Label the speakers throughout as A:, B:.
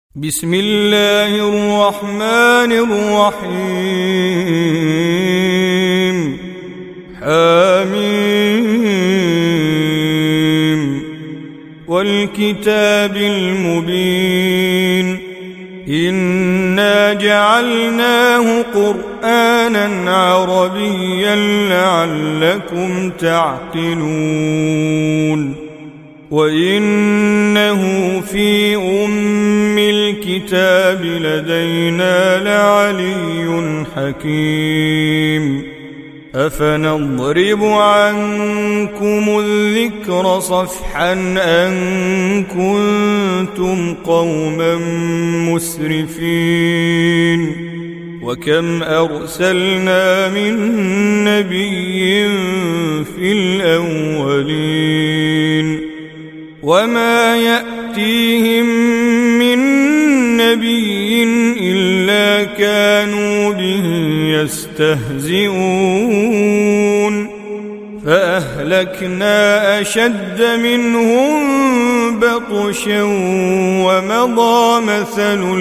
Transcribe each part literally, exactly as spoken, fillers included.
A: بسم الله الرحمن الرحيم حميم والكتاب المبين إنا جعلناه قرآنا عربيا لعلكم تعقلون وإنه في أم الكتاب لدينا لعلي حكيم أفنضرب عنكم الذكر صفحا أن كنتم قوما مسرفين وكم أرسلنا من نبي في الأولين وما يأتيهم من نبي إلا كانوا به يستهزئون فأهلكنا أشد منهم بطشا ومضى مثل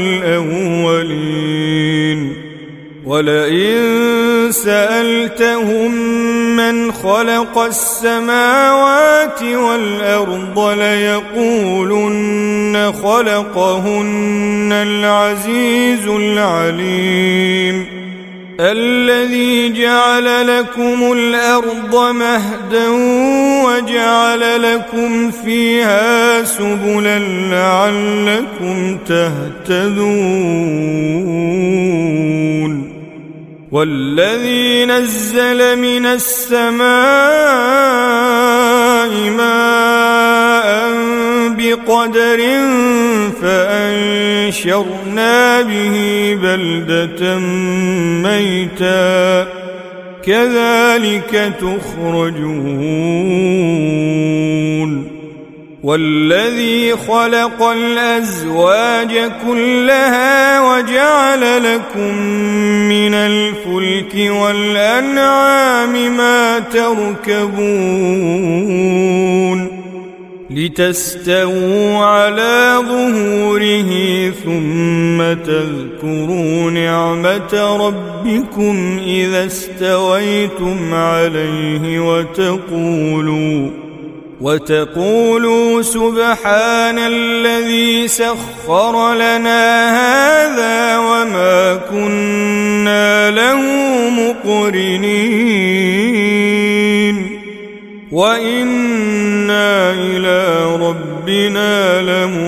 A: الأولين ولئن سألتهم من خلق السماوات والأرض ليقولن خلقهن العزيز العليم الذي جعل لكم الأرض مهدا وجعل لكم فيها سبلا لعلكم تهتدون والذي نزل من السماء ماء بقدر فأنشرنا به بلدة ميتا كذلك تخرجون والذي خلق الأزواج كلها وجعل لكم من الفلك والأنعام ما تركبون لتستووا على ظهوره ثم تذكروا نعمة ربكم إذا استويتم عليه وتقولوا وتقولوا سبحان الذي سخر لنا هذا وما كنا له مقرنين وإنا إلى ربنا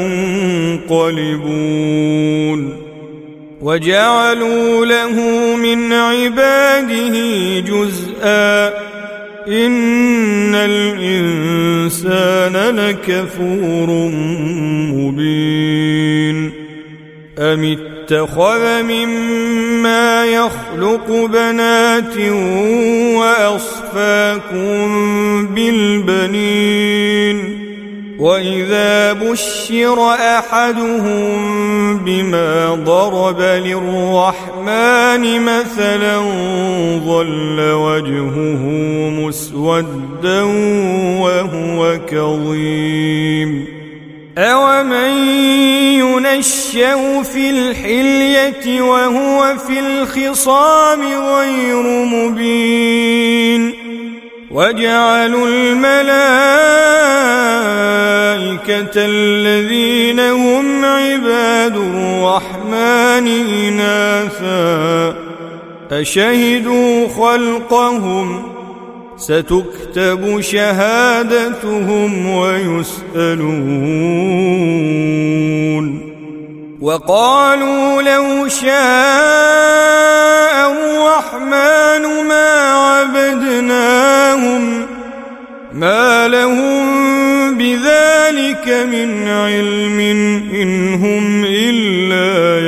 A: لمنقلبون وجعلوا له من عباده جزءا إن الإنسان لكفور مبين أم اتخذ مما يخلق بنات وأصفاكم بالبنين وإذا بشر أحدهم بما ضرب للرحمن مثلا ظل وجهه مسودا وهو كظيم أومن ينشأ في الحلية وهو في الخصام غير مبين وجعلوا الملائكة الذين هم عباد الرحمن إناثا أشهدوا خلقهم ستكتب شهادتهم ويسألون وقالوا لو شاء الرحمن ما عبدناهم ما لهم بذلك من علم إن هم إلا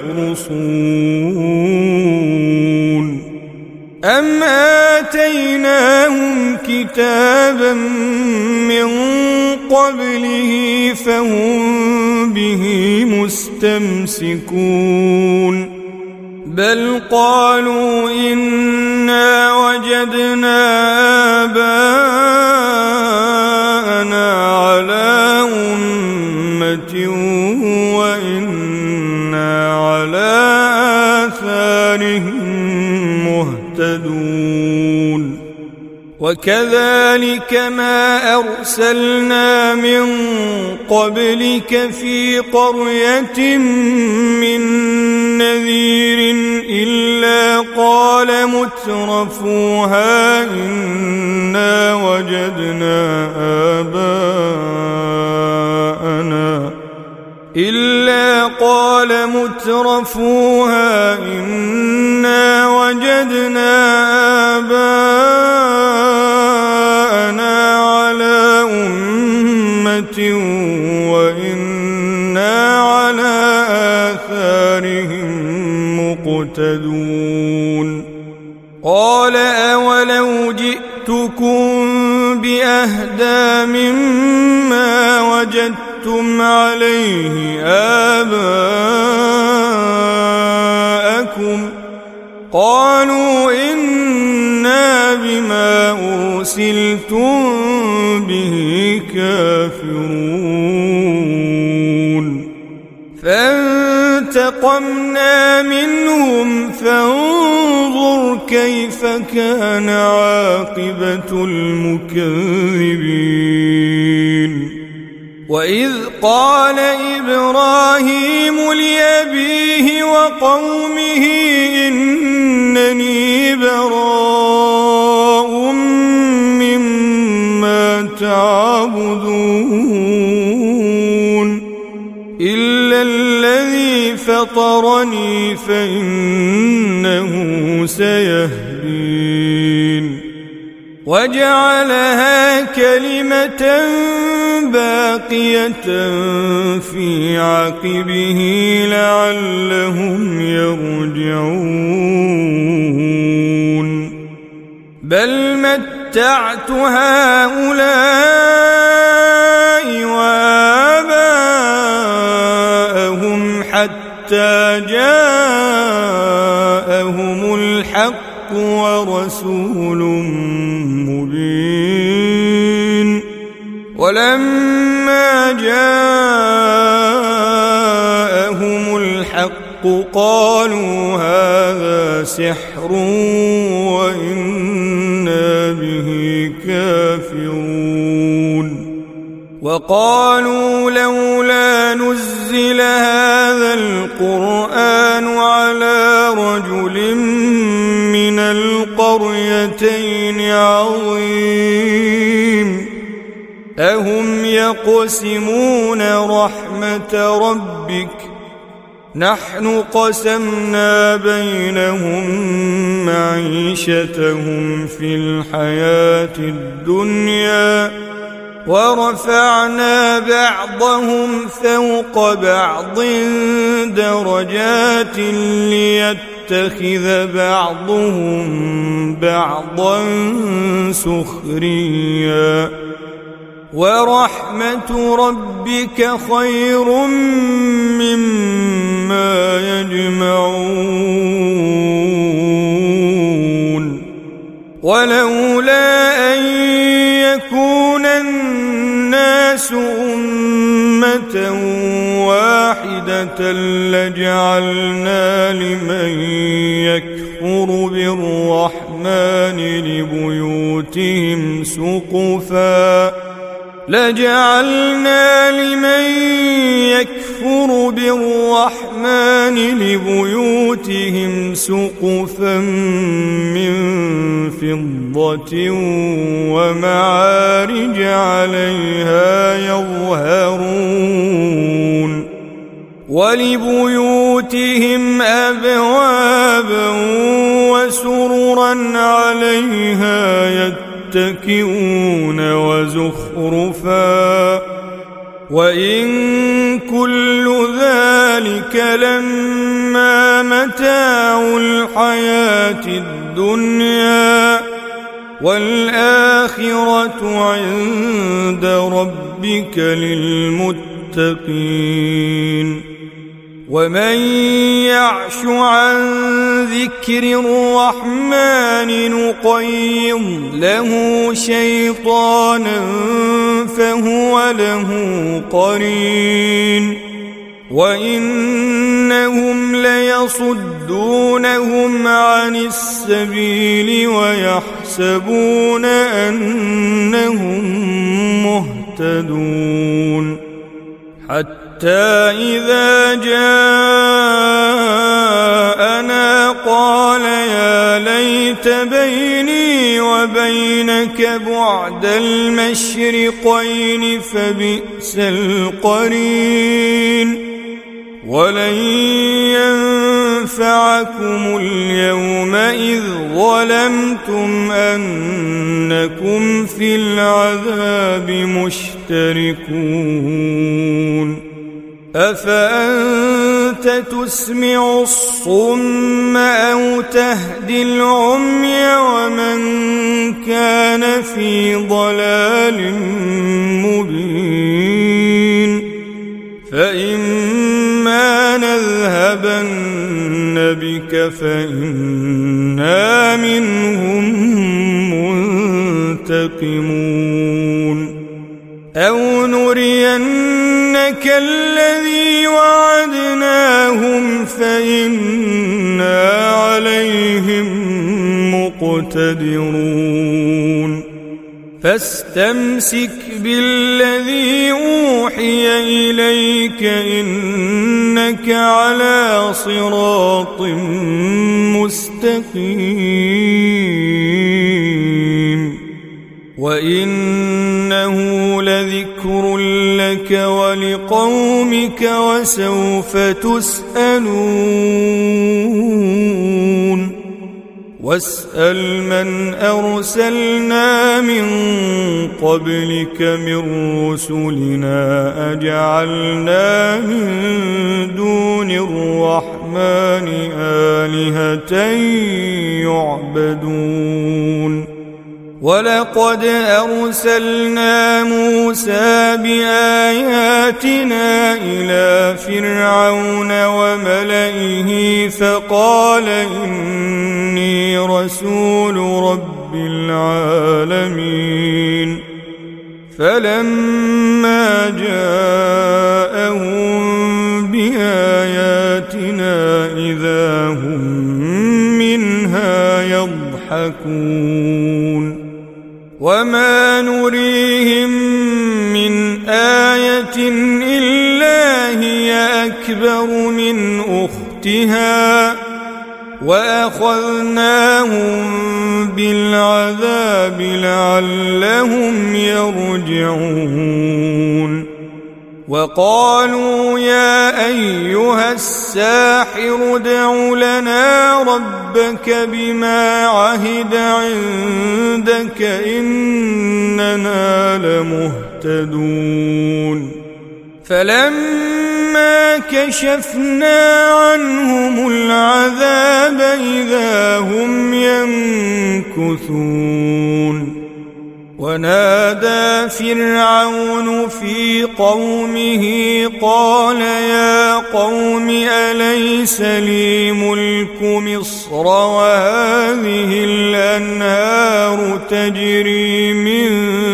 A: يخرصون أم آتيناهم كتابا من قبله فهم به مستمسكون بل قالوا إنا وجدنا آباءنا على أمة وإنا على آثارهم مهتدون وكذلك ما أرسلنا من قبلك في قرية من نذير إلا قال مترفوها إنا وجدنا آباءنا إلا قال مترفوها إنا وجدنا آباءنا على أمة وإنا على آثارهم مقتدون قال أولو جئتكم بأهدى مما وجدتم عليه آباءكم قالوا إنا بما أرسلتم به كافرون فانتقمنا منهم فانظر كيف كان عاقبة المكذبين وإذ قال إبراهيم لأبيه وقومه إنني براء مما تعبدون إلا الذي فطرني فإنه سيهدين وجعلها كلمة باقية في عقبه لعلهم يرجعون بل متعت هؤلاء وآباءهم حتى جاءهم الحق ورسول مبين ولما جاءهم الحق قالوا هذا سحر وإنا به كافرون وقالوا لولا نزل هذا القرآن على رجل من القريتين عظيم أهم يقسمون رحمة ربك نحن قسمنا بينهم معيشتهم في الحياة الدنيا ورفعنا بعضهم فوق بعض درجات ليتخذ بعضهم بعضا سخريا ورحمة ربك خير مما يجمعون ولولا أن يكون الناس أمة واحدة لجعلنا لمن يكفر بالرحمن لبيوتهم سقفا لجعلنا لمن يكفر بالرحمن لبيوتهم سقفا من فضة ومعارج عليها يظهرون ولبيوتهم أبوابا وسررا عليها يتكئون وزخرفا وإن كل ذلك لما متاع الحياة الدنيا والآخرة عند ربك للمتقين ومن يعش عن ذكر الرحمن نقيض له شيطانا فهو له قرين وإنهم ليصدونهم عن السبيل ويحسبون أنهم مهتدون حتى إذا جاءنا قال يا ليت بيني وبينك بعد المشرقين فبئس القرين ولن ينفعكم اليوم إذ ظلمتم أنكم في العذاب مشتركون أفأنت تسمع الصم أو تهدي العمي ومن كان في ضلال مبين فإما نذهبن بك فإنا منهم منتقمون أو نرينك الذي وعدناهم فإنا عليهم مقتدرون فاستمسك بالذي أوحي إليك إنك على صراط مستقيم وإنه لذكر لك ولقومك وسوف تسألون واسأل من أرسلنا من قبلك من رسلنا أجعلنا من دون الرحمن آلهة يعبدون ولقد أرسلنا موسى بآياتنا إلى فرعون وملئه فقال إني رسول رب العالمين فلما جاءهم بآياتنا إذا هم منها يضحكون وما نريهم من آية إلا هي أكبر من أختها وأخذناهم بالعذاب لعلهم يرجعون وقالوا يا أيها الساحر ادع لنا ربك بما عهد عندك إننا لمهتدون فلما كشفنا عنهم العذاب إذا هم ينكثون ونادى فرعون في قومه قال يا قوم أليس لي ملك مصر وهذه الأنهار تجري من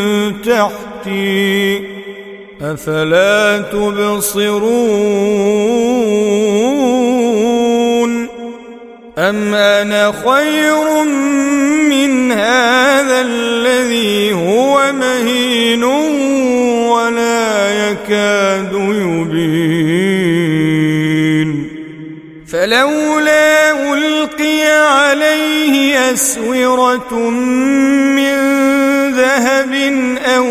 A: تحتي أفلا تبصرون أم أنا خير من هذا الذي هو مهين ولا يكاد يبين فلولا ألقي عليه أسورة من ذهب أو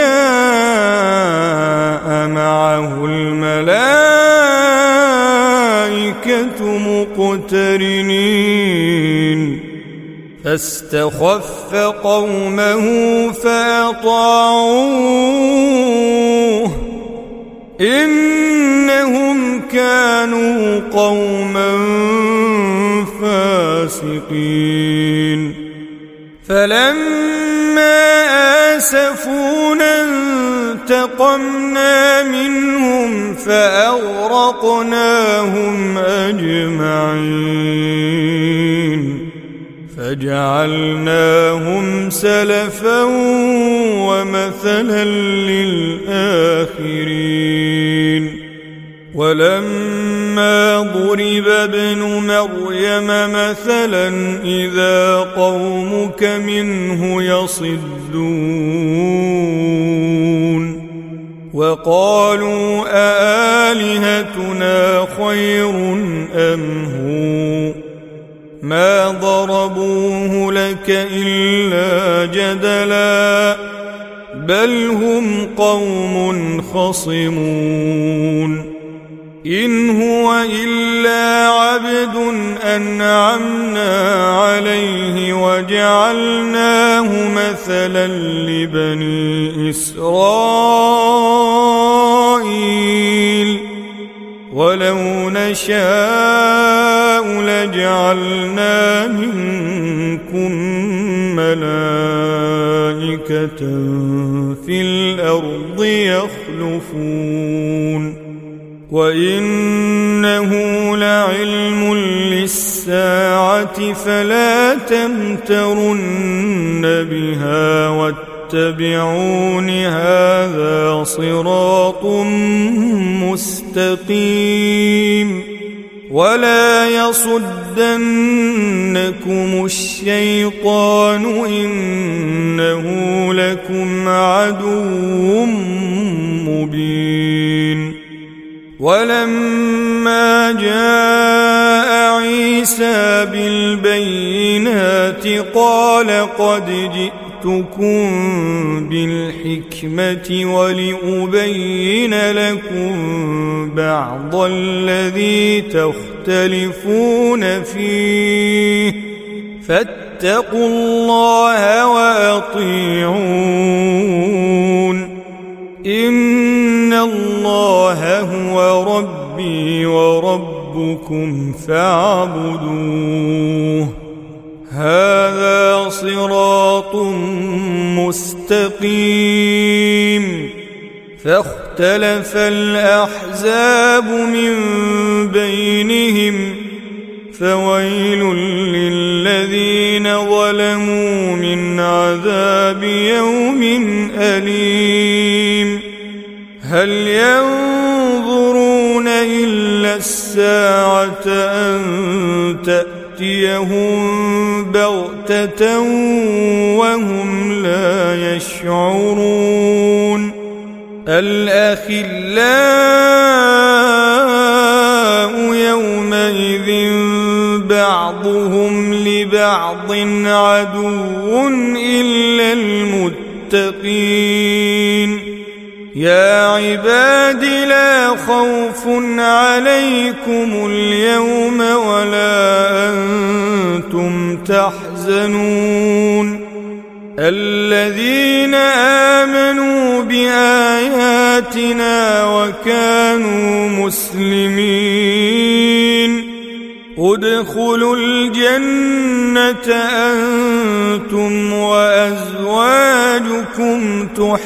A: جاء معه الملائكة مقترنين فاستخف قومه فأطاعوه إنهم كانوا قوما فاسقين فلما آسفونا انتقمنا منهم فأغرقناهم أجمعين فجعلناهم سلفا ومثلا للآخرين ولما ضرب ابن مريم مثلا إذا قومك منه يصدون وقالوا أآلهتنا خير أم هو ما ضربوه لك إلا جدلا بل هم قوم خصمون إن هو إلا عبد أنعمنا عليه وجعلناه مثلا لبني إسرائيل ولو نشاء لجعلنا منكم ملائكة في الأرض يخلفون وإنه لعلم للساعة فلا تمترن بها واتبعون هذا صراط مستقيم ولا يصدنكم الشيطان إنه لكم عدو مبين ولما جاء عيسى بالبينات قال قد جئتكم بالحكمة ولأبين لكم بعض الذي تختلفون فيه فاتقوا الله وأطيعون إن الله هو ربي وربكم فاعبدوه هذا صراط مستقيم فاختلف الأحزاب من بينهم فويل للذين ظلموا من عذاب يوم أليم هل ينظرون إلا الساعة أن تأتيهم بغتة وهم لا يشعرون الأخلاء يومئذ بعضهم لبعض عدو إلا المتقين يا عباد لا خوف عليكم اليوم ولا أنتم تحزنون الذين آمنوا بآياتنا وكانوا مسلمين ادخلوا الجنة أنتم وأزواجكم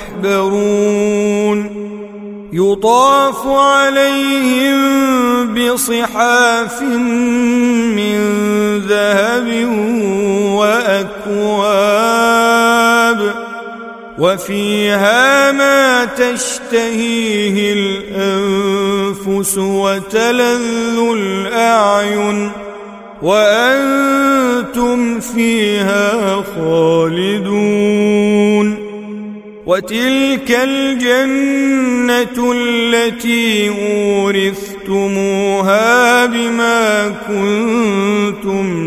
A: تحبرون يطاف عليهم بصحاف من ذهب وأكواب وفيها ما تشتهيه الأنفس وتلذ الأعين وأنتم فيها خالدون وتلك الجنة التي أورثتموها بما كنتم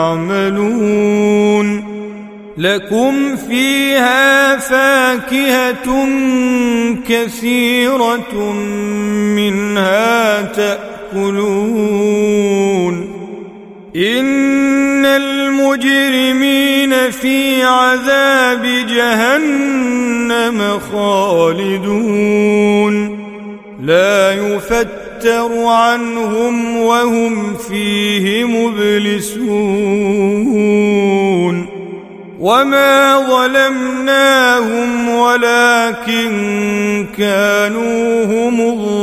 A: تعملون لكم فيها فاكهة كثيرة منها تأكلون إن المجرمين في عذاب جهنم خالدون لا يفتر عنهم وهم فيه مبلسون وما ظلمناهم ولكن كانوا هم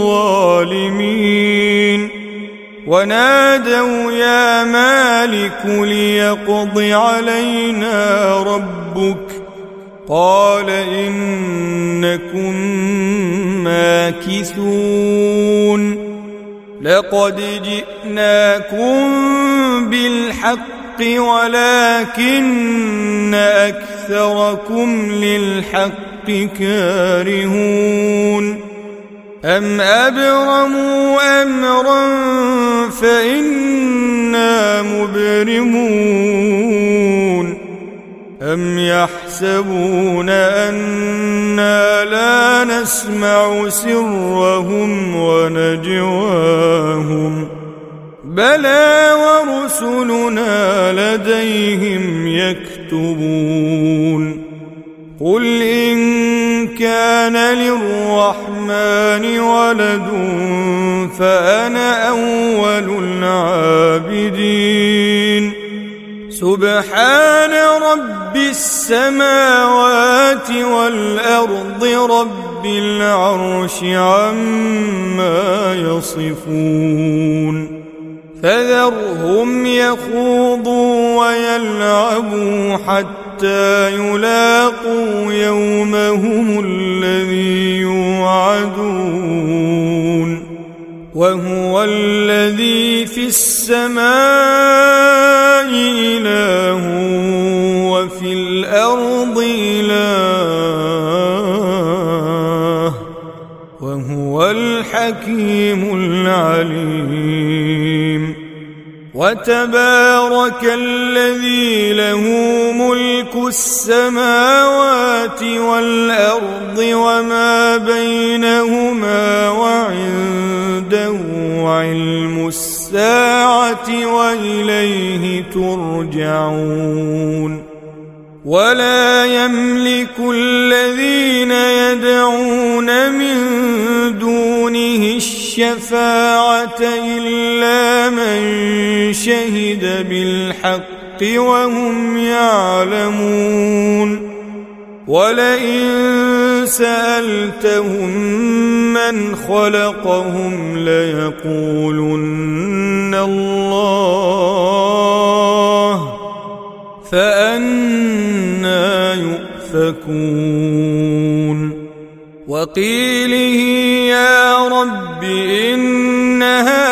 A: الظالمين ونادوا يا مالك ليقض علينا ربك قال إنكم ماكثون لقد جئناكم بالحق ولكن أكثركم للحق كارهون أم أبرموا أمرا فإنا مبرمون أم يحسبون أنا لا نسمع سرهم ونجواهم بلى ورسلنا لديهم يكتبون قل إن كان للرحمن ولد فأنا أول العابدين سبحان رب السماوات والأرض رب العرش عما يصفون فذرهم يخوضوا ويلعبوا حتى يلاقوا يومهم الذي يوعدون وهو الذي في السماء إله وفي الأرض إله وهو الحكيم العليم وتبارك الذي له ملك السماوات والأرض وما بينهما وعنده علم الساعة وإليه ترجعون ولا يملك الذين يدعون من دونه الشفاعة إلا من شهد بالحق وهم يعلمون ولئن سألتهم من خلقهم ليقولن الله فأنى يؤفكون وقيله يا رب إن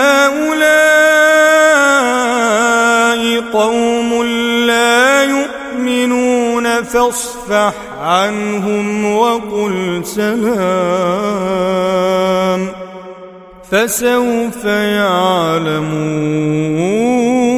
A: هؤلاء قوم لا يؤمنون فاصفح عنهم وقل سلام فسوف يعلمون